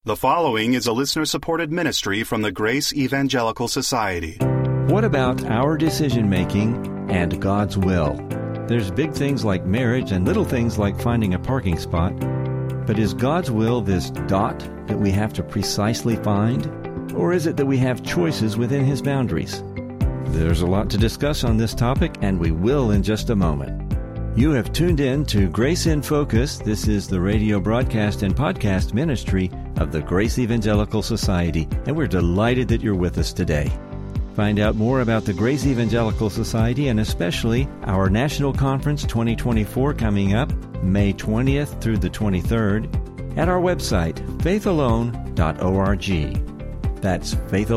The following is a listener-supported ministry from the Grace Evangelical Society. What about our decision-making and God's will? There's big things like marriage and little things like finding a parking spot. But is God's will this dot that we have to precisely find? Or is it that we have choices within His boundaries? There's a lot to discuss on this topic, and we will in just a moment. You have tuned in to Grace in Focus. This is the radio broadcast and podcast ministry of the Grace Evangelical Society, and we're delighted that you're with us today. Find out more about the Grace Evangelical Society and especially our National Conference 2024 coming up May 20th through the 23rd at our website, faithalone.org. That's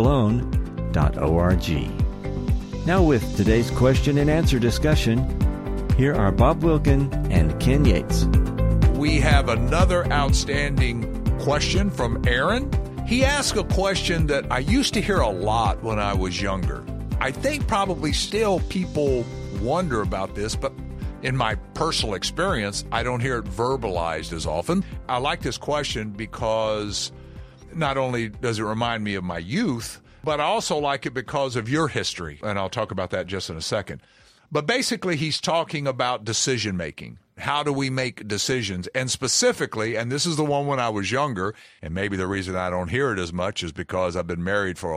faithalone.org. Now with today's question and answer discussion, here are Bob Wilkin and Ken Yates. We have another outstanding question from Aaron. He asked a question that I used to hear a lot when I was younger. I think probably still people wonder about this, but in my personal experience, I don't hear it verbalized as often. I like this question because not only does it remind me of my youth, but I also like it because of your history, and I'll talk about that just in a second. But basically, he's talking about decision-making. How do we make decisions? And specifically, and this is the one when I was younger, and maybe the reason I don't hear it as much is because I've been married for a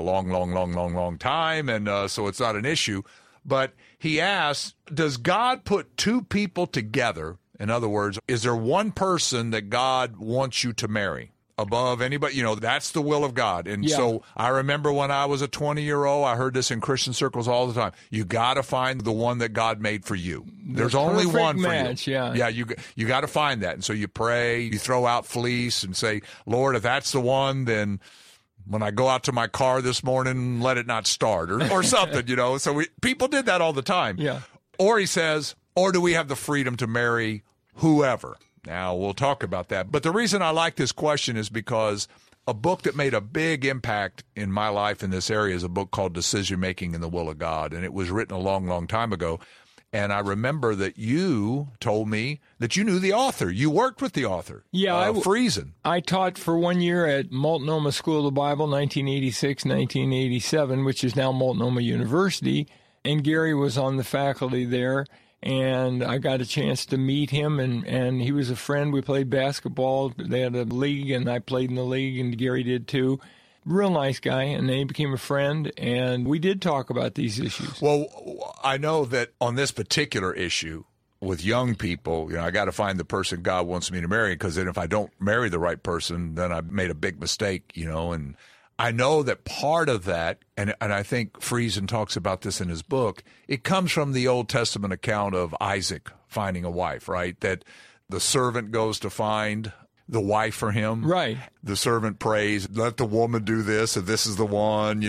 long time, and so it's not an issue. But he asks, does God put two people together? In other words, is there one person that God wants you to marry above anybody? You know, that's the will of God. And so I remember when I was a 20-year-old, I heard this in Christian circles all the time. You got to find the one that God made for you. There's only one match, for you. Yeah, you got to find that. And so you pray, you throw out fleece and say, Lord, if that's the one, then when I go out to my car this morning, let it not start or something, you know. So people did that all the time. Yeah. Or he says, or do we have the freedom to marry whoever? Now, we'll talk about that. But the reason I like this question is because a book that made a big impact in my life in this area is a book called Decision Making in the Will of God. And it was written a long time ago. And I remember that you told me that you knew the author. You worked with the author, Friesen. I taught for 1 year at Multnomah School of the Bible, 1986, 1987, which is now Multnomah University. And Gary was on the faculty there. And I got a chance to meet him, and he was a friend. We played basketball. They had a league, and I played in the league, and Gary did too. Real nice guy, and then he became a friend, and we did talk about these issues. Well, I know that on this particular issue with young people, I got to find the person God wants me to marry, because then if I don't marry the right person, then I've made a big mistake, and I know that part of that, and I think Friesen talks about this in his book, it comes from the Old Testament account of Isaac finding a wife, right? That the servant goes to find the wife for him. Right. The servant prays, let the woman do this, and this is the one,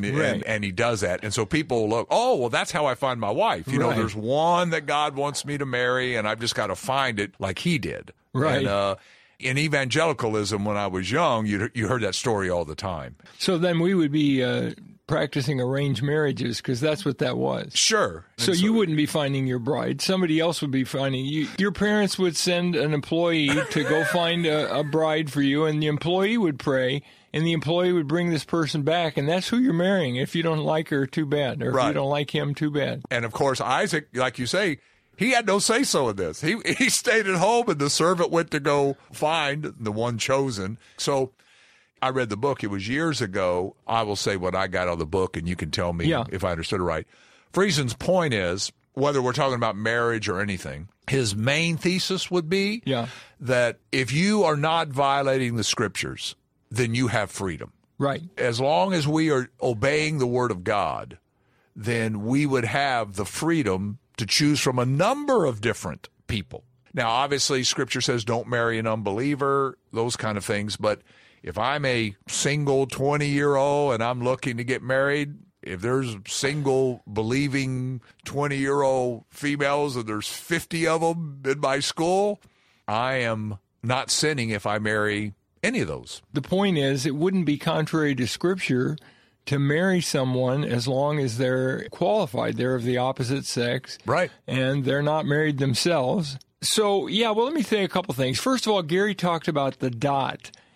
and he does that. And so people look, oh, well, that's how I find my wife. There's one that God wants me to marry, and I've just got to find it like he did. Right. And, in evangelicalism, when I was young, you heard that story all the time. So then we would be practicing arranged marriages, because that's what that was. Sure. So you wouldn't be finding your bride. Somebody else would be finding you. Your parents would send an employee to go find a bride for you, and the employee would pray, and the employee would bring this person back, and that's who you're marrying. If you don't like her, too bad. Or if you don't like him, too bad. And, of course, Isaac, like you say, he had no say-so in this. He stayed at home, and the servant went to go find the one chosen. So I read the book. It was years ago. I will say what I got out of the book, and you can tell me if I understood it right. Friesen's point is, whether we're talking about marriage or anything, his main thesis would be that if you are not violating the Scriptures, then you have freedom. Right. As long as we are obeying the Word of God, then we would have the freedom to choose from a number of different people. Now, obviously, Scripture says don't marry an unbeliever, those kind of things. But if I'm a single 20-year-old and I'm looking to get married, if there's single believing 20-year-old females and there's 50 of them in my school, I am not sinning if I marry any of those. The point is, it wouldn't be contrary to Scripture to marry someone as long as they're qualified. They're of the opposite sex. Right. And they're not married themselves. So, let me say a couple things. First of all, Gary talked about the dot.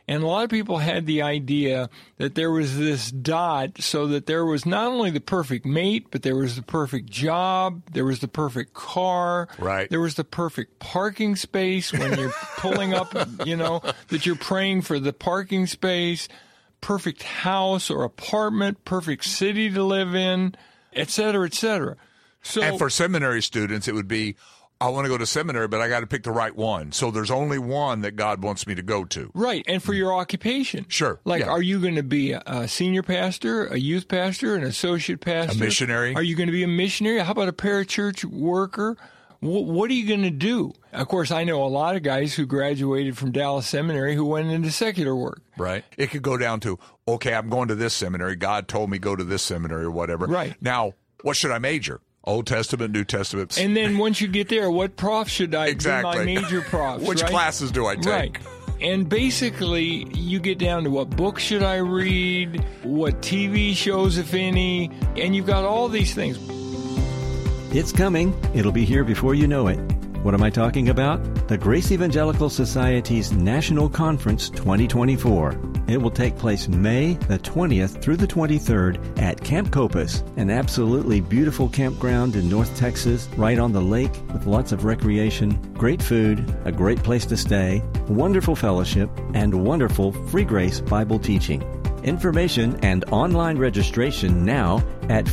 And a lot of people had the idea that there was this dot so that there was not only the perfect mate, but there was the perfect job, there was the perfect car, Right. there was the perfect parking space when you're pulling up, that you're praying for the parking space, perfect house or apartment, perfect city to live in, et cetera, et cetera. So, And for seminary students, it would be, I want to go to seminary, but I got to pick the right one. So there's only one that God wants me to go to. right, and for your occupation. Sure, Like, yeah. are you going to be a senior pastor, a youth pastor, an associate pastor? A missionary? Are you going to be a missionary? How about a parachurch worker? What are you going to do? Of course, I know a lot of guys who graduated from Dallas Seminary who went into secular work. Right. It could go down to, okay, I'm going to this seminary. God told me go to this seminary or whatever. Right. Now, what should I major? Old Testament, New Testament. And then once you get there, what prof should I Exactly. be my major profs? Which right? classes do I take? Right. And basically, you get down to what books should I read, what TV shows, if any, and you've got all these things. It's coming. It'll be here before you know it. What am I talking about? The Grace Evangelical Society's National Conference 2024. It will take place May the 20th through the 23rd at Camp Copus, an absolutely beautiful campground in North Texas, right on the lake with lots of recreation, great food, a great place to stay, wonderful fellowship, and wonderful free grace Bible teaching. Information and online registration now at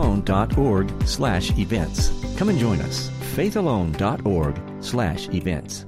faithalone.org/events. Come and join us. faithalone.org/events.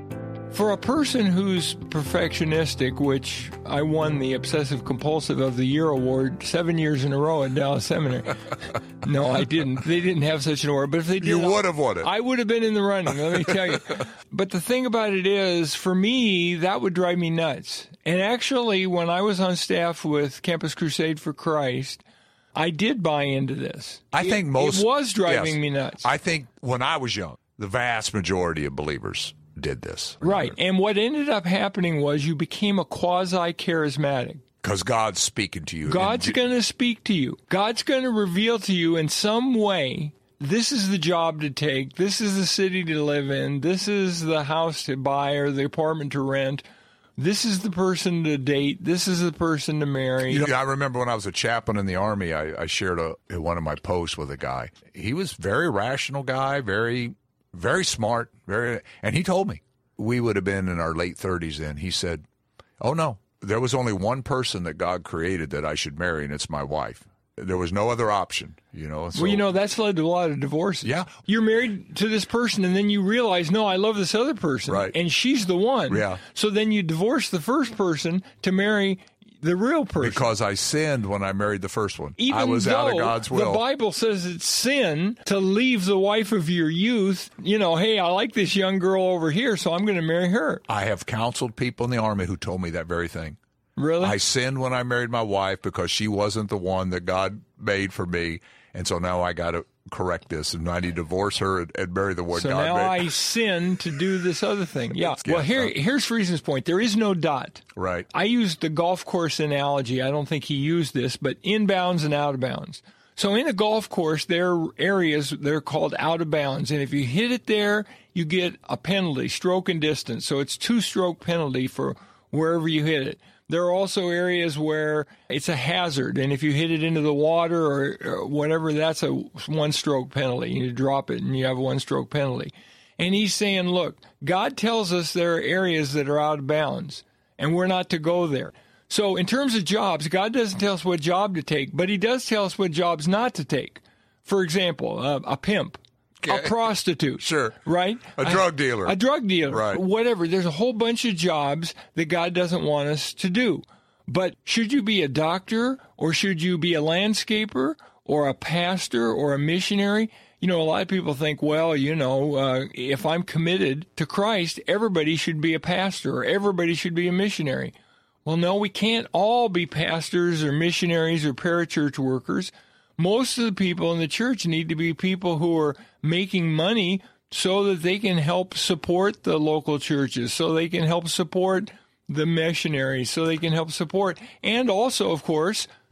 For a person who's perfectionistic, which I won the Obsessive Compulsive of the Year award 7 years in a row at Dallas Seminary. No, I didn't. They didn't have such an award. But if they did, You would have won it. I would have been in the running, let me tell you. But the thing about it is, for me, that would drive me nuts. And actually, when I was on staff with Campus Crusade for Christ, I did buy into this. I think most... It was driving yes. me nuts. I think when I was young, the vast majority of believers did this. Right. And what ended up happening was you became a quasi-charismatic. Because God's speaking to you. God's going to speak to you. God's going to reveal to you in some way, this is the job to take, this is the city to live in, this is the house to buy or the apartment to rent, this is the person to date, this is the person to marry. You know, I remember when I was a chaplain in the Army, I shared one of my posts with a guy. He was a very rational guy, very, very smart, and he told me we would have been in our late 30s then. He said, oh, no, there was only one person that God created that I should marry, and it's my wife. There was no other option, So, well, that's led to a lot of divorces. Yeah. You're married to this person, and then you realize, no, I love this other person. Right. And she's the one. Yeah. So then you divorce the first person to marry the real person. Because I sinned when I married the first one. Even I was out of God's will. The Bible says it's sin to leave the wife of your youth. Hey, I like this young girl over here, so I'm going to marry her. I have counseled people in the Army who told me that very thing. Really? I sinned when I married my wife because she wasn't the one that God made for me. And so now I got to correct this, and I need to divorce her and marry the one so God now made. I sin to do this other thing. Yeah. Yeah, Well, here's Friesen's point. There is no dot. Right. I used the golf course analogy. I don't think he used this, but inbounds and out of bounds. So in a golf course, there are areas, they're called out of bounds. And if you hit it there, you get a penalty, stroke and distance. So it's 2-stroke penalty for wherever you hit it. There are also areas where it's a hazard, and if you hit it into the water or whatever, that's a 1-stroke penalty. You drop it, and you have a 1-stroke penalty. And he's saying, look, God tells us there are areas that are out of bounds, and we're not to go there. So in terms of jobs, God doesn't tell us what job to take, but he does tell us what jobs not to take. For example, a pimp. A prostitute. Sure. Right? A drug dealer. A drug dealer. Right. Whatever. There's a whole bunch of jobs that God doesn't want us to do. But should you be a doctor, or should you be a landscaper, or a pastor, or a missionary? A lot of people think, well, if I'm committed to Christ, everybody should be a pastor, or everybody should be a missionary. Well, no, we can't all be pastors or missionaries or parachurch workers. Most of the people in the church need to be people who are making money so that they can help support the local churches, so they can help support the missionaries, so they can help support, and also, of course,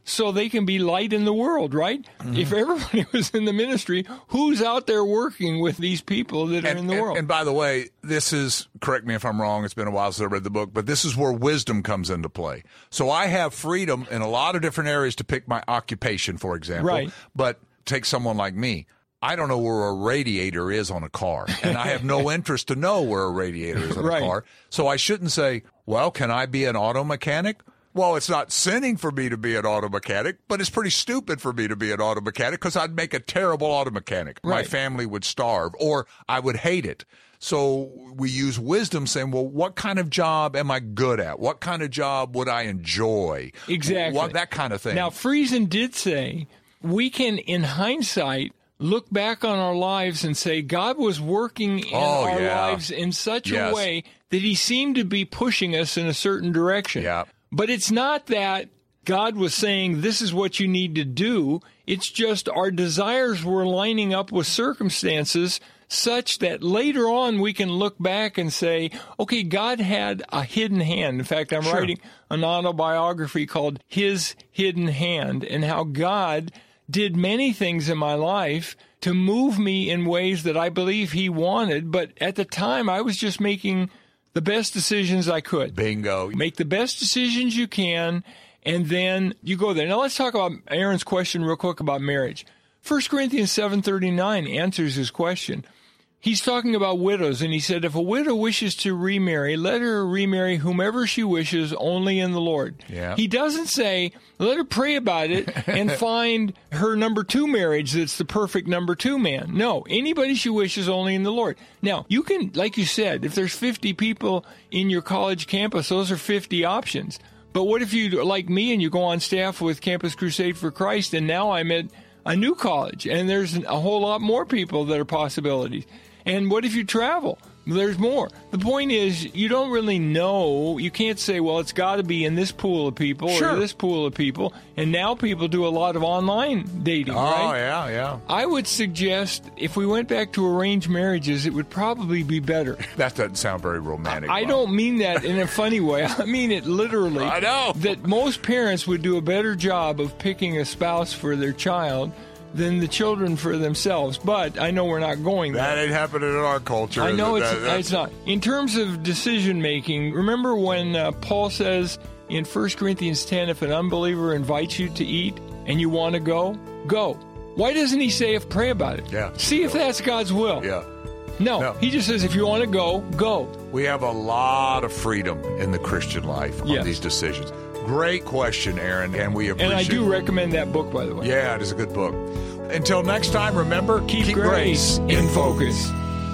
so they can be light in the world, right? Mm-hmm. If everybody was in the ministry, who's out there working with these people that are in the world? And by the way, this is, correct me if I'm wrong, it's been a while since I read the book, but this is where wisdom comes into play. So I have freedom in a lot of different areas to pick my occupation, for example. Right. But take someone like me. I don't know where a radiator is on a car, and I have no interest to know where a radiator is on a car. So I shouldn't say, well, can I be an auto mechanic? Well, it's not sinning for me to be an auto mechanic, but it's pretty stupid for me to be an auto mechanic because I'd make a terrible auto mechanic. Right. My family would starve, or I would hate it. So we use wisdom saying, well, what kind of job am I good at? What kind of job would I enjoy? Exactly. That kind of thing. Now, Friesen did say we can, in hindsight, look back on our lives and say God was working in our lives in such a way that he seemed to be pushing us in a certain direction. Yeah. But it's not that God was saying this is what you need to do. It's just our desires were lining up with circumstances such that later on we can look back and say, okay, God had a hidden hand. In fact, I'm writing an autobiography called His Hidden Hand, and how God did many things in my life to move me in ways that I believe he wanted. But at the time, I was just making the best decisions I could. Bingo. Make the best decisions you can, and then you go there. Now let's talk about Aaron's question real quick about marriage. 1 Corinthians 7:39 answers his question. He's talking about widows, and he said, if a widow wishes to remarry, let her remarry whomever she wishes, only in the Lord. Yeah. He doesn't say, let her pray about it and find her number 2 marriage that's the perfect number 2 man. No, anybody she wishes, only in the Lord. Now, you can, like you said, if there's 50 people in your college campus, those are 50 options. But what if you, like me, and you go on staff with Campus Crusade for Christ, and now I'm at a new college, and there's a whole lot more people that are possibilities. And what if you travel? There's more. The point is, you don't really know. You can't say, well, it's got to be in this pool of people or this pool of people. And now people do a lot of online dating, right? Oh, yeah. I would suggest if we went back to arranged marriages, it would probably be better. That doesn't sound very romantic. I don't mean that in a funny way. I mean it literally. I know. That most parents would do a better job of picking a spouse for their child than the children for themselves. But I know we're not going there. That ain't happening in our culture. I know it's not. In terms of decision-making, remember when Paul says in 1 Corinthians 10, if an unbeliever invites you to eat and you want to go, go. Why doesn't he say pray about it? Yeah. See if that's God's will. Yeah. No, he just says if you want to go, go. We have a lot of freedom in the Christian life on these decisions. Great question, Aaron, and we appreciate it. And I do recommend that book, by the way. Yeah, it is a good book. Until next time, remember, keep grace in focus.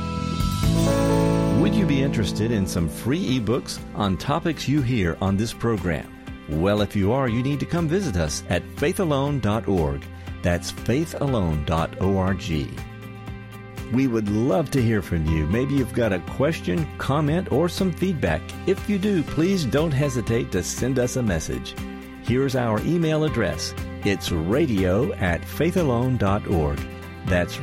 Would you be interested in some free ebooks on topics you hear on this program? Well, if you are, you need to come visit us at faithalone.org. That's faithalone.org. We would love to hear from you. Maybe you've got a question, comment, or some feedback. If you do, please don't hesitate to send us a message. Here's our email address. It's radio@faithalone.org. That's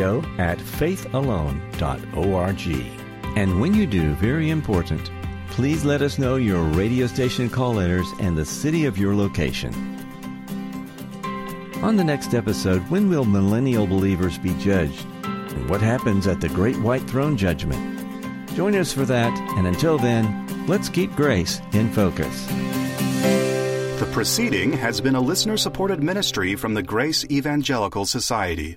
radio@faithalone.org. And when you do, very important, please let us know your radio station call letters and the city of your location. On the next episode, when will millennial believers be judged? And what happens at the Great White Throne Judgment? Join us for that, and until then, let's keep grace in focus. The proceeding has been a listener-supported ministry from the Grace Evangelical Society.